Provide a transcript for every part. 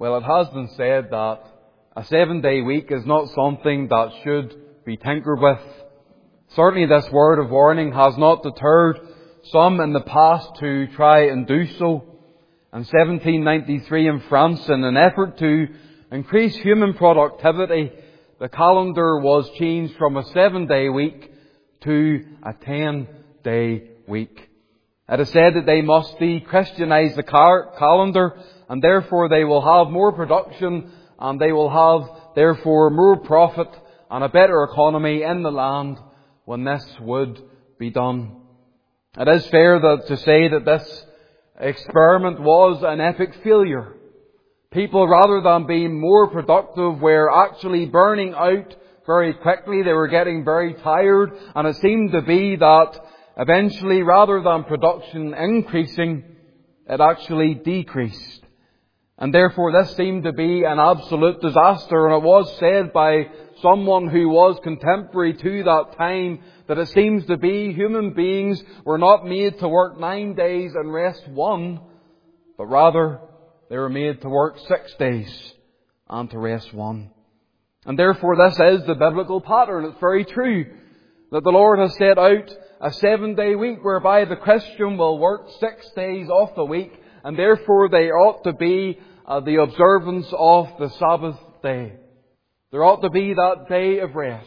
Well, it has been said that a 7-day week is not something that should be tinkered with. Certainly this word of warning has not deterred some in the past to try and do so. In 1793 in France, in an effort to increase human productivity, the calendar was changed from a 7-day week to a 10-day week. It is said that they must de-Christianize the calendar, and therefore they will have more production, and they will have therefore more profit and a better economy in the land when this would be done. It is fair to say that this experiment was an epic failure. People, rather than being more productive, were actually burning out very quickly. They were getting very tired, and it seemed to be that eventually, rather than production increasing, it actually decreased. And therefore this seemed to be an absolute disaster. And it was said by someone who was contemporary to that time that it seems to be human beings were not made to work 9 days and rest 1, but rather they were made to work 6 days and to rest 1. And therefore this is the biblical pattern. It's very true that the Lord has set out a 7-day week whereby the Christian will work 6 days off the week, and therefore they ought to be the observance of the Sabbath day. There ought to be that day of rest.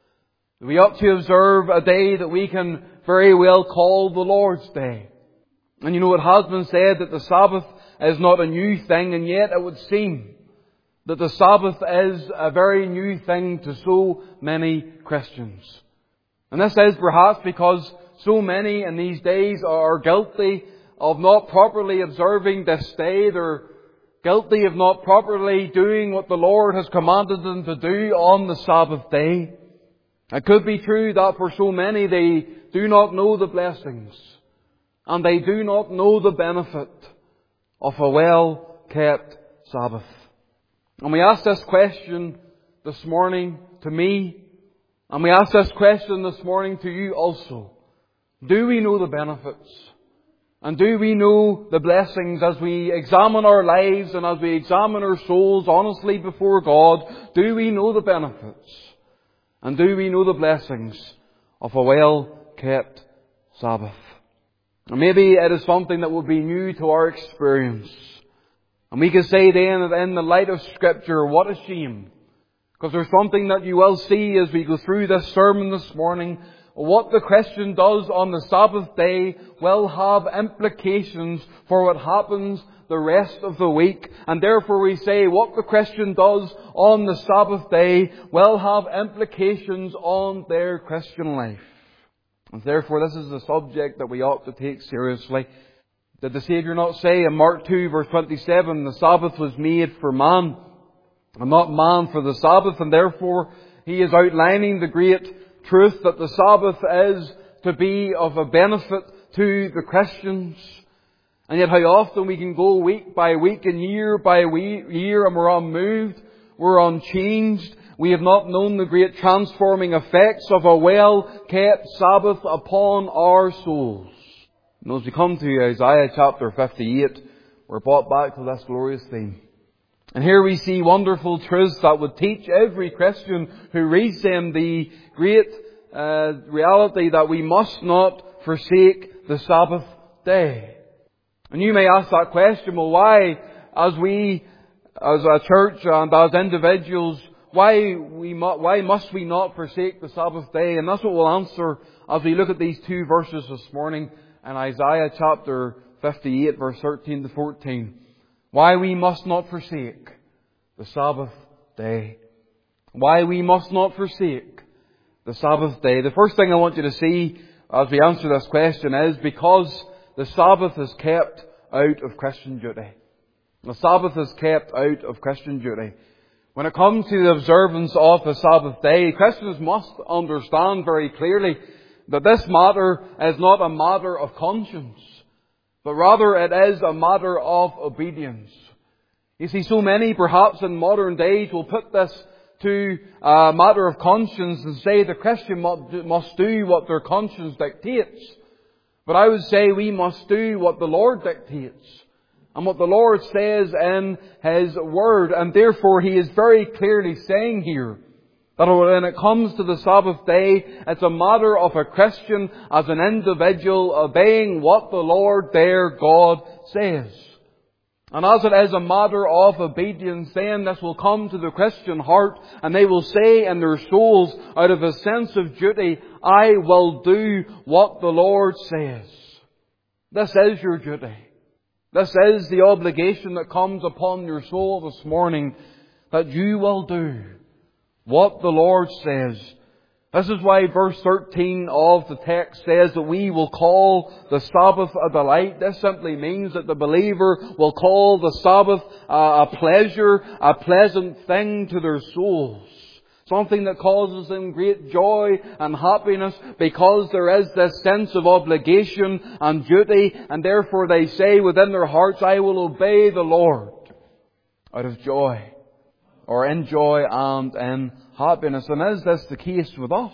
We ought to observe a day that we can very well call the Lord's Day. And it has been said that the Sabbath is not a new thing, and yet it would seem that the Sabbath is a very new thing to so many Christians. And this is perhaps because so many in these days are guilty of not properly observing this day. They're guilty of not properly doing what the Lord has commanded them to do on the Sabbath day. It could be true that for so many they do not know the blessings and they do not know the benefit of a well-kept Sabbath. And we ask this question this morning to me, and we ask this question this morning to you also. Do we know the benefits? And do we know the blessings as we examine our lives and as we examine our souls honestly before God? Do we know the benefits? And do we know the blessings of a well-kept Sabbath? And maybe it is something that will be new to our experience. And we can say then that in the light of Scripture, what a shame. Because there's something that you will see as we go through this sermon this morning. What the Christian does on the Sabbath day will have implications for what happens the rest of the week. And therefore we say what the Christian does on the Sabbath day will have implications on their Christian life. And therefore this is a subject that we ought to take seriously. Did the Saviour not say in Mark 2 verse 27, the Sabbath was made for man and not man for the Sabbath? And therefore He is outlining the great truth that the Sabbath is to be of a benefit to the Christians. And yet how often we can go week by week and year by year and we're unmoved, we're unchanged. We have not known the great transforming effects of a well-kept Sabbath upon our souls. And as we come to Isaiah chapter 58, we're brought back to this glorious theme. And here we see wonderful truths that would teach every Christian who reads them the great reality that we must not forsake the Sabbath day. And you may ask that question, well, why, as a church and as individuals, why must we not forsake the Sabbath day? And that's what we'll answer as we look at these two verses this morning in Isaiah chapter 58, verse 13 to 14. Why we must not forsake the Sabbath day. Why we must not forsake the Sabbath day. The first thing I want you to see as we answer this question is because the Sabbath is kept out of Christian duty. The Sabbath is kept out of Christian duty. When it comes to the observance of the Sabbath day, Christians must understand very clearly that this matter is not a matter of conscience, but rather it is a matter of obedience. You see, so many perhaps in modern days will put this to a matter of conscience and say the Christian must do what their conscience dictates. But I would say we must do what the Lord dictates. and what the Lord says in His Word. And therefore He is very clearly saying here that when it comes to the Sabbath day, it's a matter of a Christian as an individual obeying what the Lord their God says. And as it is a matter of obedience, then this will come to the Christian heart, and they will say in their souls, out of a sense of duty, I will do what the Lord says. This is your duty. This is the obligation that comes upon your soul this morning, that you will do what the Lord says. This is why verse 13 of the text says that we will call the Sabbath a delight. This simply means that the believer will call the Sabbath a pleasure, a pleasant thing to their souls. Something that causes them great joy and happiness, because there is this sense of obligation and duty, and therefore they say within their hearts, I will obey the Lord out of joy, or in joy and in happiness. And is this the case with us?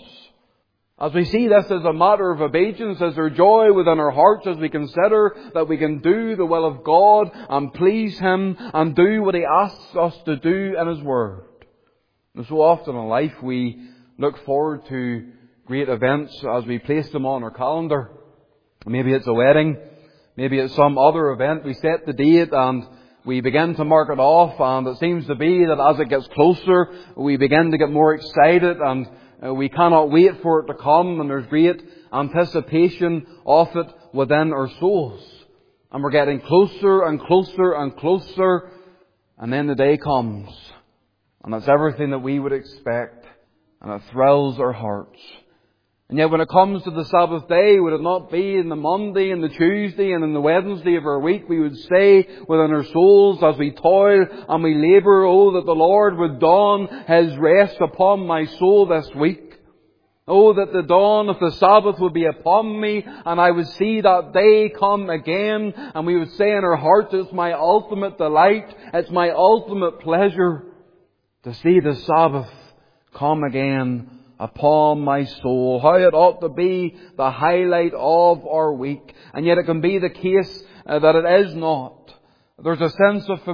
As we see this as a matter of obedience, is there joy within our hearts as we consider that we can do the will of God and please Him and do what He asks us to do in His Word? And so often in life we look forward to great events as we place them on our calendar. Maybe it's a wedding, maybe it's some other event. We set the date and we begin to mark it off, and it seems to be that as it gets closer, we begin to get more excited, and we cannot wait for it to come, and there's great anticipation of it within our souls. And we're getting closer and closer and closer, and then the day comes. And that's everything that we would expect, and it thrills our hearts. And yet when it comes to the Sabbath day, would it not be in the Monday and the Tuesday and in the Wednesday of our week, we would say within our souls as we toil and we labour, oh, that the Lord would dawn His rest upon my soul this week. Oh, that the dawn of the Sabbath would be upon me, and I would see that day come again, and we would say in our hearts, it's my ultimate delight, it's my ultimate pleasure to see the Sabbath come again upon my soul. How it ought to be the highlight of our week. And yet it can be the case that it is not. There's a sense of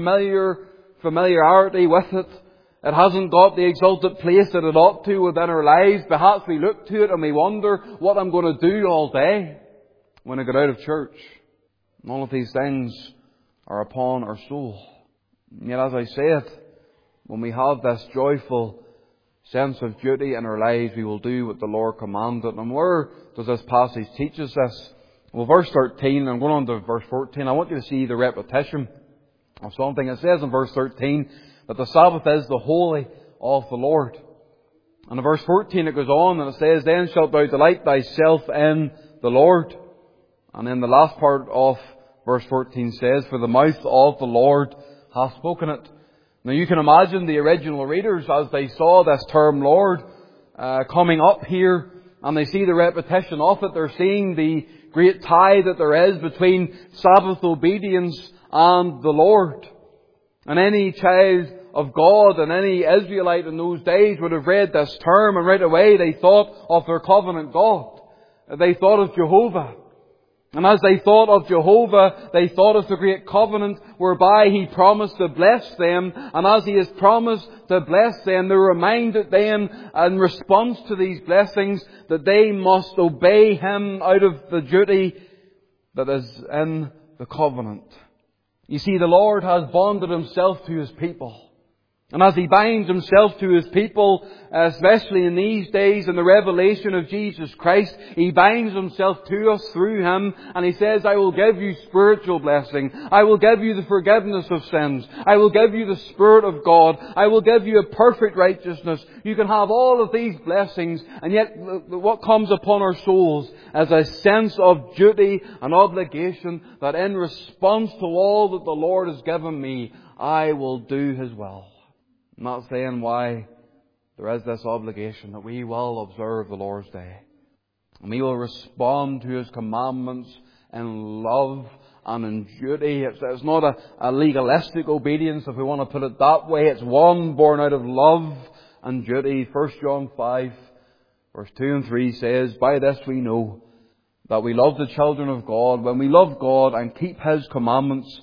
familiarity with it. It hasn't got the exalted place that it ought to within our lives. Perhaps we look to it and we wonder what I'm going to do all day when I get out of church. And all of these things are upon our soul. And yet, as I said, when we have this joyful sense of duty in our lives, we will do what the Lord commanded. And where does this passage teach us this? Well, verse 13, I'm going on to verse 14. I want you to see the repetition of something. It says in verse 13 that the Sabbath is the holy of the Lord. And in verse 14 it goes on and it says, Then shalt thou delight thyself in the Lord. And then the last part of verse 14 says, For the mouth of the Lord hath spoken it. Now you can imagine the original readers as they saw this term Lord coming up here, and they see the repetition of it. They're seeing the great tie that there is between Sabbath obedience and the Lord. And any child of God and any Israelite in those days would have read this term, and right away they thought of their covenant God. They thought of Jehovah. And as they thought of Jehovah, they thought of the great covenant whereby He promised to bless them. And as He has promised to bless them, they're reminded then, in response to these blessings, that they must obey Him out of the duty that is in the covenant. You see, the Lord has bonded Himself to His people. And as He binds Himself to His people, especially in these days in the revelation of Jesus Christ, He binds Himself to us through Him, and He says, I will give you spiritual blessing. I will give you the forgiveness of sins. I will give you the Spirit of God. I will give you a perfect righteousness. You can have all of these blessings, and yet what comes upon our souls is a sense of duty and obligation that in response to all that the Lord has given me, I will do His will. I'm not saying why there is this obligation that we will observe the Lord's Day. And we will respond to His commandments in love and in duty. It's not a legalistic obedience, if we want to put it that way. It's one born out of love and duty. 1 John 5, verse 2 and 3 says, By this we know that we love the children of God, when we love God and keep His commandments.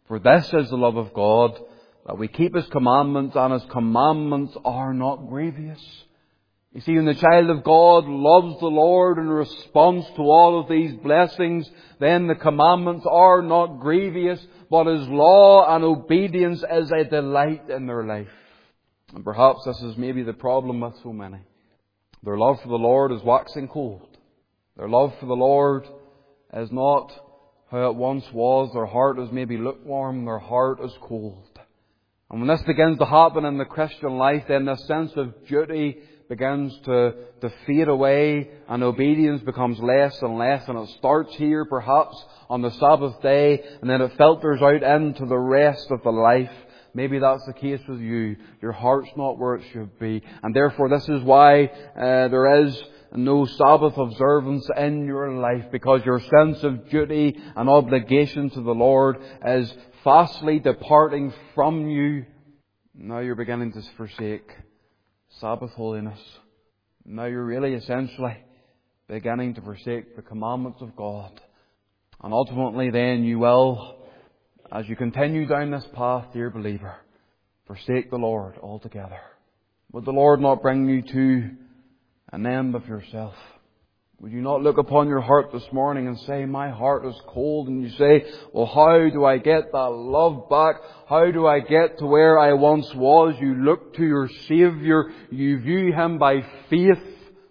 For this is the love of God, that we keep His commandments, and His commandments are not grievous. You see, when the child of God loves the Lord in response to all of these blessings, then the commandments are not grievous, but His law and obedience is a delight in their life. And perhaps this is maybe the problem with so many. Their love for the Lord is waxing cold. Their love for the Lord is not how it once was. Their heart is maybe lukewarm. Their heart is cold. And when this begins to happen in the Christian life, then this sense of duty begins to fade away, and obedience becomes less and less, and it starts here perhaps on the Sabbath day, and then it filters out into the rest of the life. Maybe that's the case with you. Your heart's not where it should be, and therefore this is why there is no Sabbath observance in your life, because your sense of duty and obligation to the Lord is fastly departing from you. Now you're beginning to forsake Sabbath holiness. Now you're really essentially beginning to forsake the commandments of God. And ultimately then you will, as you continue down this path, dear believer, forsake the Lord altogether. Would the Lord not bring you to an end of yourself? Would you not look upon your heart this morning and say, my heart is cold? And you say, well, how do I get that love back? How do I get to where I once was? You look to your Saviour. You view Him by faith.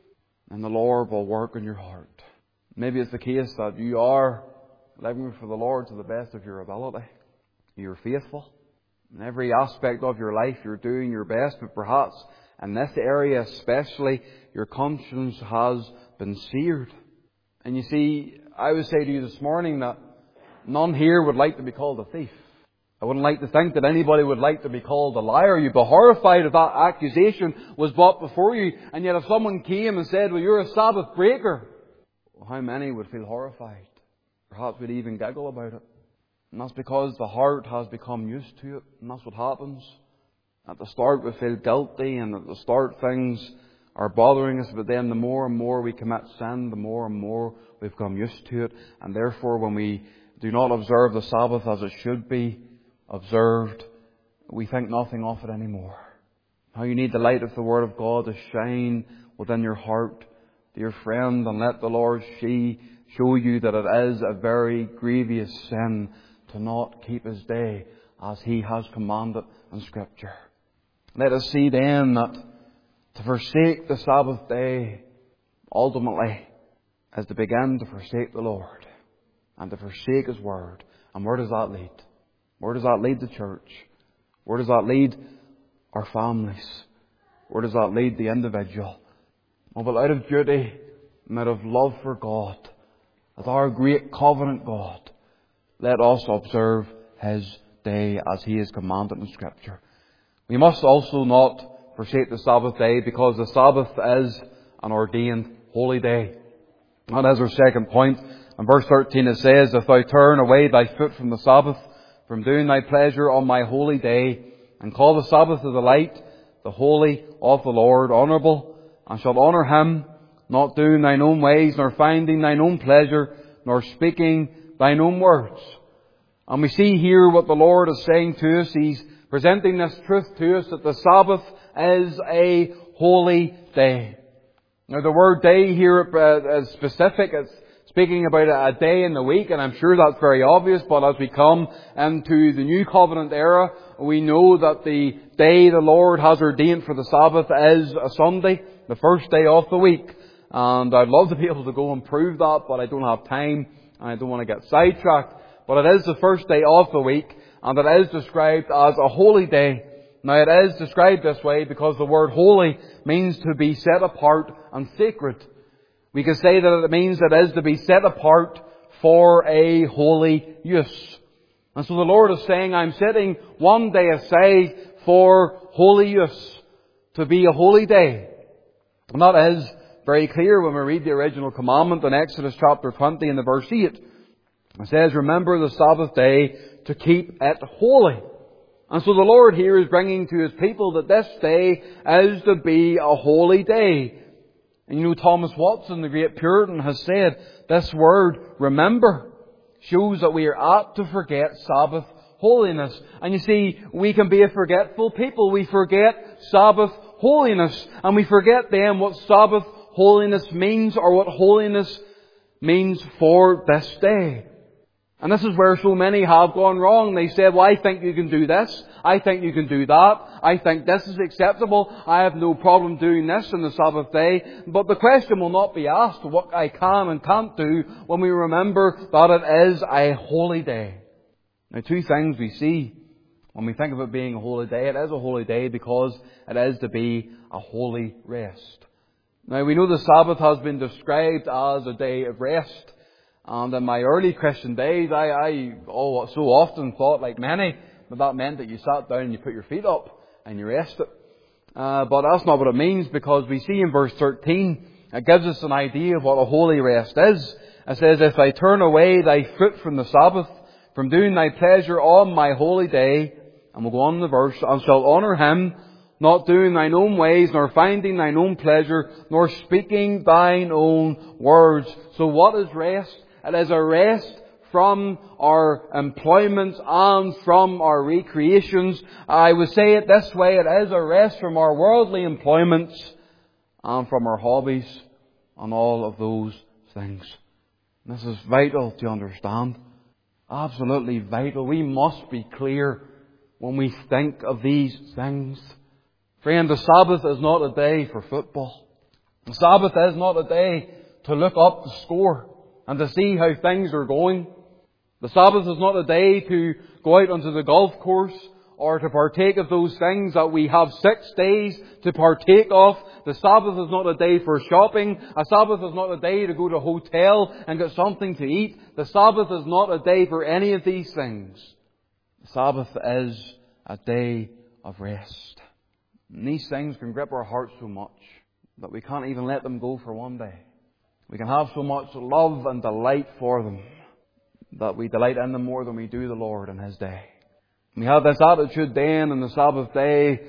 And the Lord will work in your heart. Maybe it's the case that you are living for the Lord to the best of your ability. You're faithful. In every aspect of your life, you're doing your best. But perhaps in this area especially, your conscience has been seared. And you see, I would say to you this morning that none here would like to be called a thief. I wouldn't like to think that anybody would like to be called a liar. You'd be horrified if that accusation was brought before you. And yet if someone came and said, well, you're a Sabbath breaker, well, how many would feel horrified? Perhaps would even giggle about it. And that's because the heart has become used to it. And that's what happens. At the start we feel guilty, and at the start things are bothering us, but then the more and more we commit sin, the more and more we've become used to it. And therefore when we do not observe the Sabbath as it should be observed, we think nothing of it anymore. How you need the light of the Word of God to shine within your heart, dear friend, and let the Lord show you that it is a very grievous sin to not keep His day as He has commanded in Scripture. Let us see then that to forsake the Sabbath day ultimately is to begin to forsake the Lord and to forsake His Word. And where does that lead? Where does that lead the church? Where does that lead our families? Where does that lead the individual? Oh, but out of duty and out of love for God, as our great covenant God, let us observe His day as He is commanded in Scripture. We must also not forsake the Sabbath day, because the Sabbath is an ordained holy day. That is our second point. In verse 13 it says, if thou turn away thy foot from the Sabbath, from doing thy pleasure on my holy day, and call the Sabbath a delight, the holy of the Lord honourable, and shalt honour Him, not doing thine own ways, nor finding thine own pleasure, nor speaking thine own words. And we see here what the Lord is saying to us. He's presenting this truth to us, that the Sabbath is a holy day. Now the word day here is specific. It's speaking about a day in the week, and I'm sure that's very obvious, but as we come into the New Covenant era, we know that the day the Lord has ordained for the Sabbath is a Sunday, the first day of the week. And I'd love to be able to go and prove that, but I don't have time, and I don't want to get sidetracked. But it is the first day of the week, and it is described as a holy day. Now it is described this way because the word holy means to be set apart and sacred. We can say that it means that it is to be set apart for a holy use. And so the Lord is saying, I'm setting one day aside for holy use, to be a holy day. And that is very clear when we read the original commandment in Exodus chapter 20 and the verse 8. It says, remember the Sabbath day to keep it holy. And so the Lord here is bringing to His people that this day is to be a holy day. And you know, Thomas Watson, the great Puritan, has said this word, remember, shows that we are apt to forget Sabbath holiness. And you see, we can be a forgetful people. We forget Sabbath holiness. And we forget then what Sabbath holiness means, or what holiness means for this day. And this is where so many have gone wrong. They said, well, I think you can do this. I think you can do that. I think this is acceptable. I have no problem doing this on the Sabbath day. But the question will not be asked what I can and can't do when we remember that it is a holy day. Now, two things we see when we think of it being a holy day. It is a holy day because it is to be a holy rest. Now, we know the Sabbath has been described as a day of rest. And in my early Christian days, I so often thought, like many, that meant that you sat down and you put your feet up and you rested. But that's not what it means, because we see in verse 13, it gives us an idea of what a holy rest is. It says, if I turn away thy foot from the Sabbath, from doing thy pleasure on my holy day, and we'll go on in the verse, and shalt honour him, not doing thine own ways, nor finding thine own pleasure, nor speaking thine own words. So what is rest? It is a rest from our employments and from our recreations. I would say it this way, it is a rest from our worldly employments and from our hobbies and all of those things. This is vital to understand. Absolutely vital. We must be clear when we think of these things. Friend, the Sabbath is not a day for football. The Sabbath is not a day to look up the score and to see how things are going. The Sabbath is not a day to go out onto the golf course or to partake of those things that we have 6 days to partake of. The Sabbath is not a day for shopping. A Sabbath is not a day to go to a hotel and get something to eat. The Sabbath is not a day for any of these things. The Sabbath is a day of rest. And these things can grip our hearts so much that we can't even let them go for one day. We can have so much love and delight for them that we delight in them more than we do the Lord in His day. We have this attitude then on the Sabbath day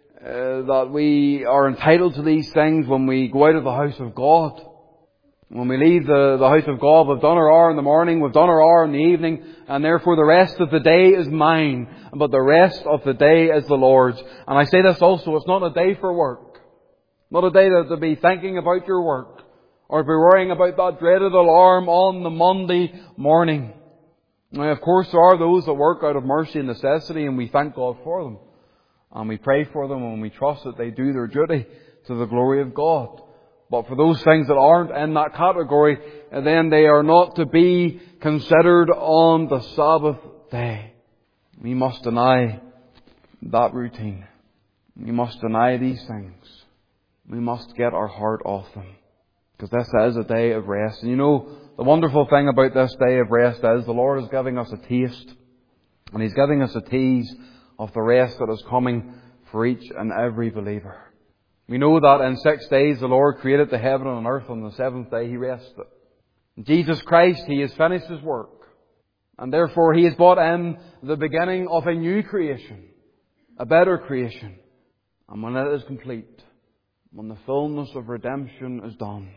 that we are entitled to these things when we go out of the house of God. When we leave the house of God, we've done our hour in the morning, we've done our hour in the evening, and therefore the rest of the day is mine. But the rest of the day is the Lord's. And I say this also, it's not a day for work. Not a day to be thinking about your work, or be worrying about that dreaded alarm on the Monday morning. Now, of course, there are those that work out of mercy and necessity, and we thank God for them. And we pray for them, and we trust that they do their duty to the glory of God. But for those things that aren't in that category, then they are not to be considered on the Sabbath day. We must deny that routine. We must deny these things. We must get our heart off them. Because this is a day of rest. And you know, the wonderful thing about this day of rest is the Lord is giving us a taste. And He's giving us a tease of the rest that is coming for each and every believer. We know that in 6 days the Lord created the heaven and earth. On the 7th day He rested. In Jesus Christ, He has finished His work. And therefore He has brought in the beginning of a new creation. A better creation. And when it is complete, when the fullness of redemption is done,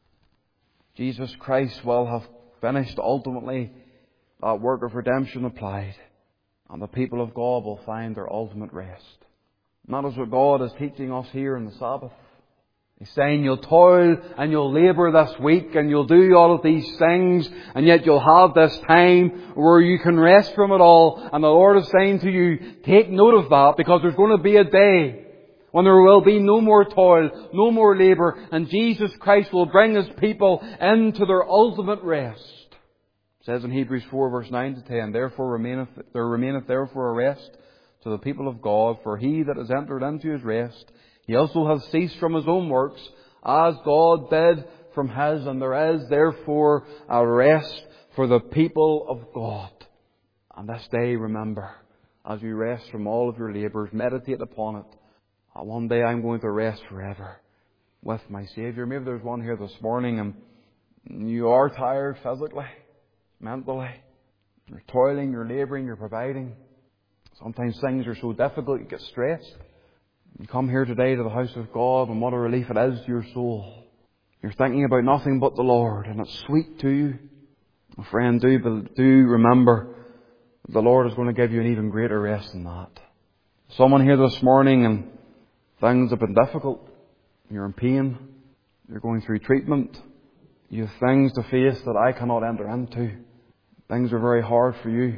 Jesus Christ will have finished ultimately that work of redemption applied. And the people of God will find their ultimate rest. And that is what God is teaching us here in the Sabbath. He's saying you'll toil and you'll labour this week and you'll do all of these things, and yet you'll have this time where you can rest from it all. And the Lord is saying to you, take note of that, because there's going to be a day when there will be no more toil, no more labour, and Jesus Christ will bring His people into their ultimate rest. It says in Hebrews 4 verse 9 to 10, there remaineth therefore a rest to the people of God, for he that has entered into his rest, he also has ceased from his own works, as God did from His, and there is therefore a rest for the people of God. And this day, remember, as you rest from all of your labours, meditate upon it. One day I'm going to rest forever with my Saviour. Maybe there's one here this morning and you are tired physically, mentally. You're toiling, you're labouring, you're providing. Sometimes things are so difficult you get stressed. You come here today to the house of God, and what a relief it is to your soul. You're thinking about nothing but the Lord, and it's sweet to you. Oh, friend, do remember the Lord is going to give you an even greater rest than that. Someone here this morning and things have been difficult. You're in pain. You're going through treatment. You have things to face that I cannot enter into. Things are very hard for you.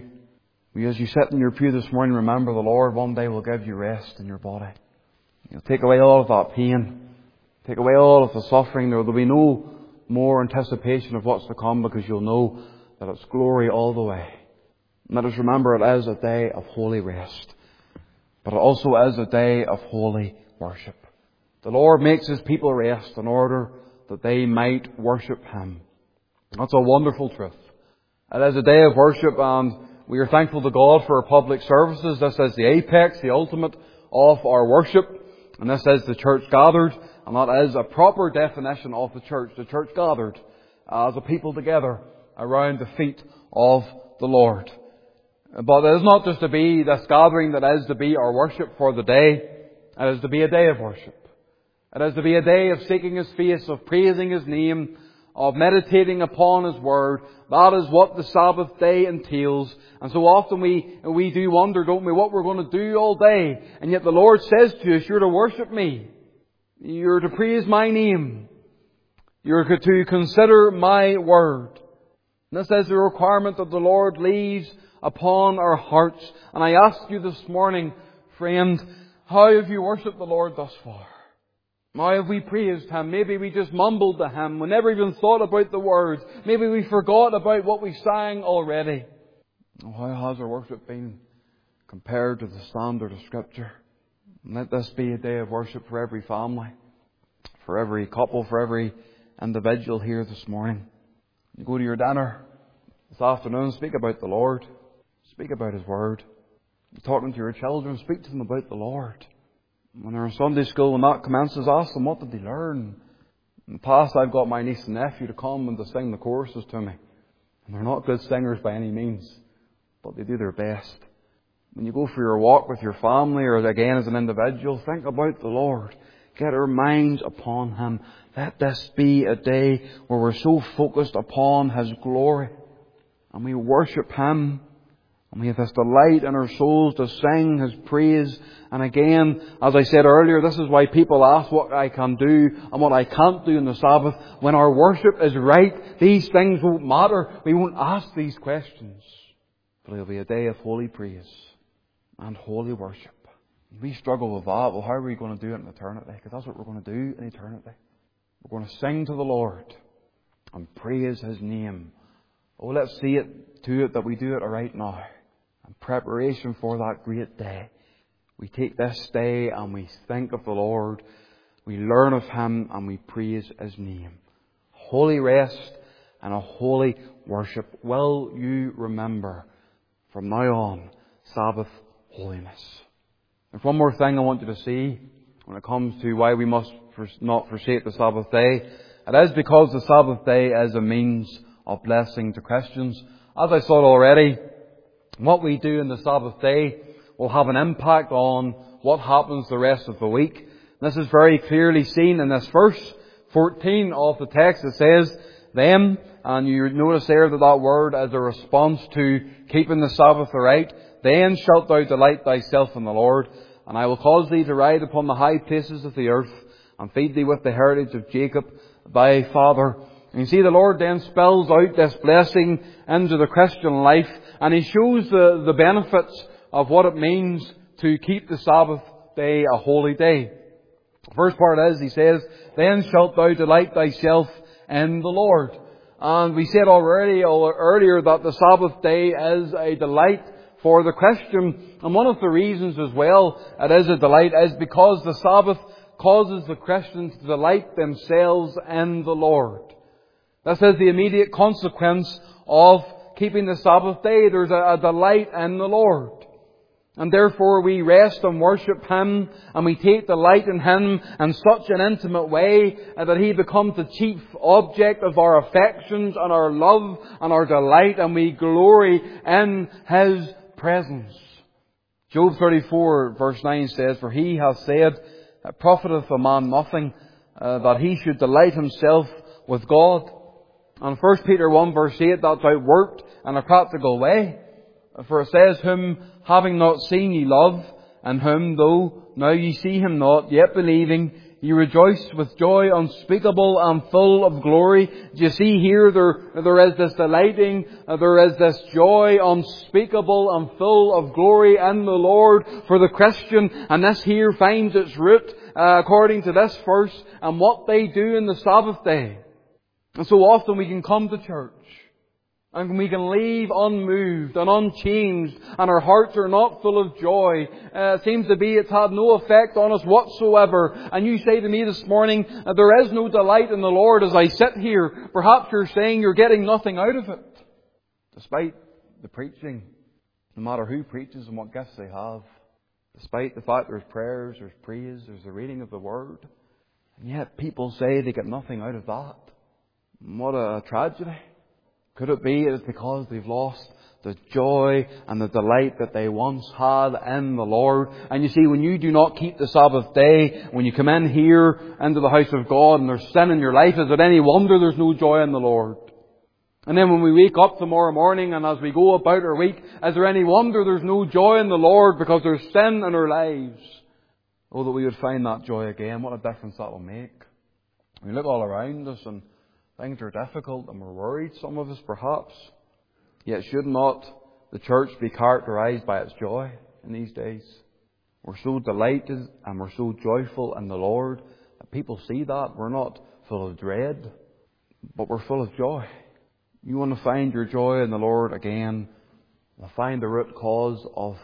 As you sit in your pew this morning, remember the Lord one day will give you rest in your body. He'll take away all of that pain. Take away all of the suffering. There will be no more anticipation of what's to come, because you'll know that it's glory all the way. And let us remember it is a day of holy rest. But it also is a day of holy worship. The Lord makes His people rest in order that they might worship Him. That's a wonderful truth. It is a day of worship, and we are thankful to God for our public services. This is the apex, the ultimate of our worship. And this is the church gathered. And that is a proper definition of the church gathered as a people together around the feet of the Lord. But it is not just to be this gathering that is to be our worship for the day. It is to be a day of worship. It is to be a day of seeking His face, of praising His name, of meditating upon His Word. That is what the Sabbath day entails. And so often we do wonder, don't we, what we're going to do all day. And yet the Lord says to us, you're to worship me. You're to praise my name. You're to consider my Word. And this is the requirement that the Lord leaves upon our hearts. And I ask you this morning, friend, how have you worshipped the Lord thus far? How have we praised Him? Maybe we just mumbled to Him. We never even thought about the words. Maybe we forgot about what we sang already. How has our worship been compared to the standard of Scripture? And let this be a day of worship for every family, for every couple, for every individual here this morning. You go to your dinner this afternoon, speak about the Lord. Speak about His Word. You're talking to your children, speak to them about the Lord. When they're in Sunday school, when that commences, ask them, what did they learn? In the past, I've got my niece and nephew to come and to sing the choruses to me. And they're not good singers by any means, but they do their best. When you go for your walk with your family, or again as an individual, think about the Lord. Get our minds upon Him. Let this be a day where we're so focused upon His glory. And we worship Him. And we have this delight in our souls to sing His praise. And again, as I said earlier, this is why people ask what I can do and what I can't do in the Sabbath. When our worship is right, these things won't matter. We won't ask these questions. But it'll be a day of holy praise and holy worship. We struggle with that. Well, how are we going to do it in eternity? Because that's what we're going to do in eternity. We're going to sing to the Lord and praise His name. Oh, let's see it to it that we do it right now. In preparation for that great day, we take this day and we think of the Lord, we learn of Him and we praise His name. Holy rest and a holy worship. Will you remember from now on Sabbath holiness? There's one more thing I want you to see when it comes to why we must not forsake the Sabbath day. It is because the Sabbath day is a means of blessing to Christians. As I said already, what we do in the Sabbath day will have an impact on what happens the rest of the week. This is very clearly seen in this verse 14 of the text. It says, then, and you notice there that word is a response to keeping the Sabbath aright. Then shalt thou delight thyself in the Lord, and I will cause thee to ride upon the high places of the earth, and feed thee with the heritage of Jacob thy father. And you see, the Lord then spells out this blessing into the Christian life, and He shows the benefits of what it means to keep the Sabbath day a holy day. The first part is, He says, then shalt thou delight thyself in the Lord. And we said already earlier that the Sabbath day is a delight for the Christian. And one of the reasons as well it is a delight is because the Sabbath causes the Christians to delight themselves in the Lord. This is the immediate consequence of keeping the Sabbath day. There's a delight in the Lord. And therefore we rest and worship Him, and we take delight in Him in such an intimate way that He becomes the chief object of our affections and our love and our delight, and we glory in His presence. Job 34 verse 9 says, for He hath said, it profiteth a man nothing, that he should delight himself with God. And 1 Peter 1 verse 8, that's outworked in a practical way. For it says, whom having not seen ye love, and whom though now ye see him not, yet believing, ye rejoice with joy unspeakable and full of glory. Do you see here there is this delighting, there is this joy unspeakable and full of glory in the Lord for the Christian. And this here finds its root, according to this verse, and what they do in the Sabbath day. And so often we can come to church, and we can leave unmoved and unchanged, and our hearts are not full of joy. It seems to be it's had no effect on us whatsoever. And you say to me this morning, there is no delight in the Lord as I sit here. Perhaps you're saying you're getting nothing out of it. Despite the preaching, no matter who preaches and what gifts they have. Despite the fact there's prayers, there's praise, there's the reading of the Word. And yet people say they get nothing out of that. What a tragedy. Could it be it's because they've lost the joy and the delight that they once had in the Lord? And you see, when you do not keep the Sabbath day, when you come in here into the house of God and there's sin in your life, is it any wonder there's no joy in the Lord? And then when we wake up tomorrow morning and as we go about our week, is there any wonder there's no joy in the Lord because there's sin in our lives? Oh, that we would find that joy again. What a difference that will make. We look all around us and things are difficult and we're worried, some of us perhaps. Yet should not the church be characterized by its joy in these days? We're so delighted and we're so joyful in the Lord that people see that. We're not full of dread, but we're full of joy. You want to find your joy in the Lord again. You'll find the root cause of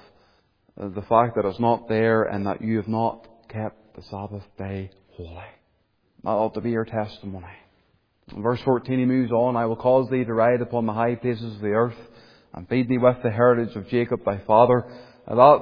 the fact that it's not there and that you have not kept the Sabbath day holy. That ought to be your testimony. In verse 14 he moves on, I will cause thee to ride upon the high places of the earth, and feed thee with the heritage of Jacob thy father. That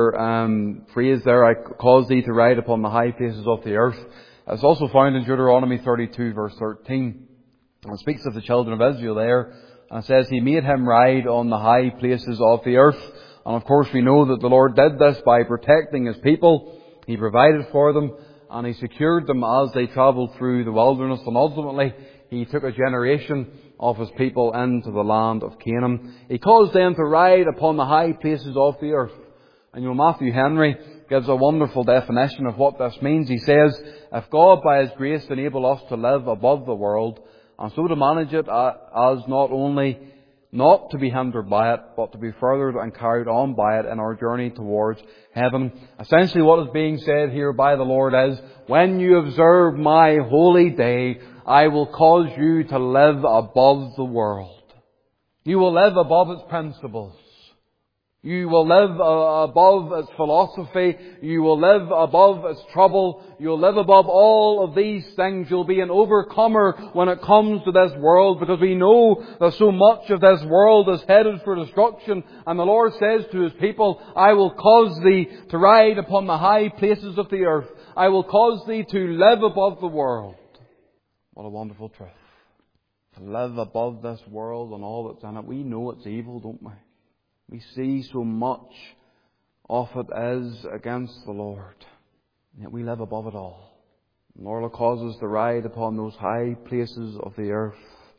there phrase there, I cause thee to ride upon the high places of the earth, it's also found in Deuteronomy 32 verse 13. And it speaks of the children of Israel there, and it says, he made him ride on the high places of the earth. And of course we know that the Lord did this by protecting His people. He provided for them, and He secured them as they travelled through the wilderness. And ultimately, He took a generation of His people into the land of Canaan. He caused them to ride upon the high places of the earth. And Matthew Henry gives a wonderful definition of what this means. He says, if God by His grace enable us to live above the world, and so to manage it as not only not to be hindered by it, but to be furthered and carried on by it in our journey towards heaven. Essentially what is being said here by the Lord is, when you observe my holy day, I will cause you to live above the world. You will live above its principles. You will live above its philosophy. You will live above its trouble. You'll live above all of these things. You'll be an overcomer when it comes to this world, because we know that so much of this world is headed for destruction. And the Lord says to His people, I will cause thee to ride upon the high places of the earth. I will cause thee to live above the world. What a wonderful truth. To live above this world and all that's in it. We know it's evil, don't we? We see so much of it is against the Lord. Yet we live above it all. The Lord will cause us to ride upon those high places of the earth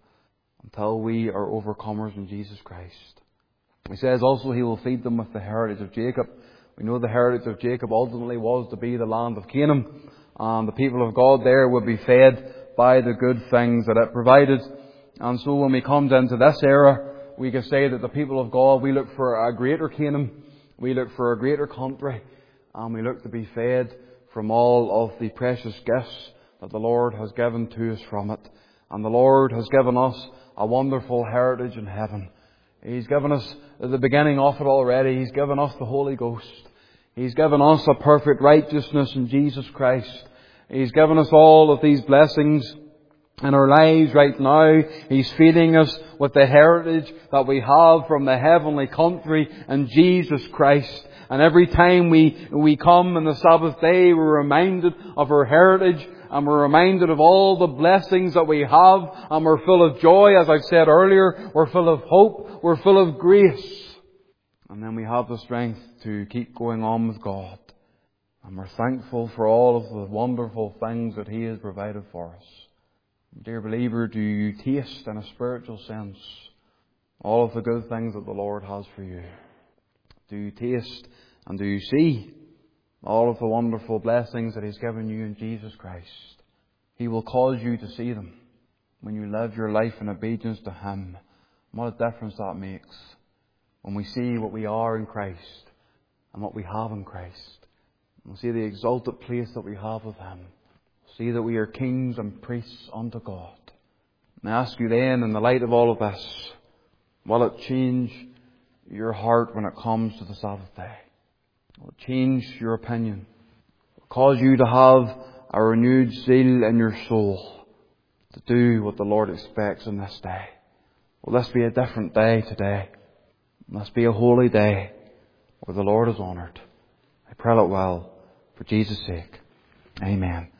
until we are overcomers in Jesus Christ. He says also He will feed them with the heritage of Jacob. We know the heritage of Jacob ultimately was to be the land of Canaan. And the people of God there would be fed by the good things that it provided. And so when we come into this era, we can say that the people of God, we look for a greater Canaan, we look for a greater country, and we look to be fed from all of the precious gifts that the Lord has given to us from it. And the Lord has given us a wonderful heritage in heaven. He's given us the beginning of it already. He's given us the Holy Ghost. He's given us a perfect righteousness in Jesus Christ. He's given us all of these blessings in our lives right now. He's feeding us with the heritage that we have from the heavenly country in Jesus Christ. And every time we come on the Sabbath day, we're reminded of our heritage, and we're reminded of all the blessings that we have, and we're full of joy. As I've said earlier, we're full of hope, we're full of grace. And then we have the strength to keep going on with God. And we're thankful for all of the wonderful things that He has provided for us. Dear believer, do you taste in a spiritual sense all of the good things that the Lord has for you. Do you taste and do you see all of the wonderful blessings that He's given you in Jesus Christ? He will cause you to see them when you live your life in obedience to Him. What a difference that makes when we see what we are in Christ and what we have in Christ. We'll see the exalted place that we have with Him. We'll see that we are kings and priests unto God. And I ask you then, in the light of all of this, will it change your heart when it comes to the Sabbath day? Will it change your opinion? Will it cause you to have a renewed zeal in your soul to do what the Lord expects on this day? Will this be a different day today? Will this be a holy day where the Lord is honoured? I pray it well for Jesus' sake. Amen.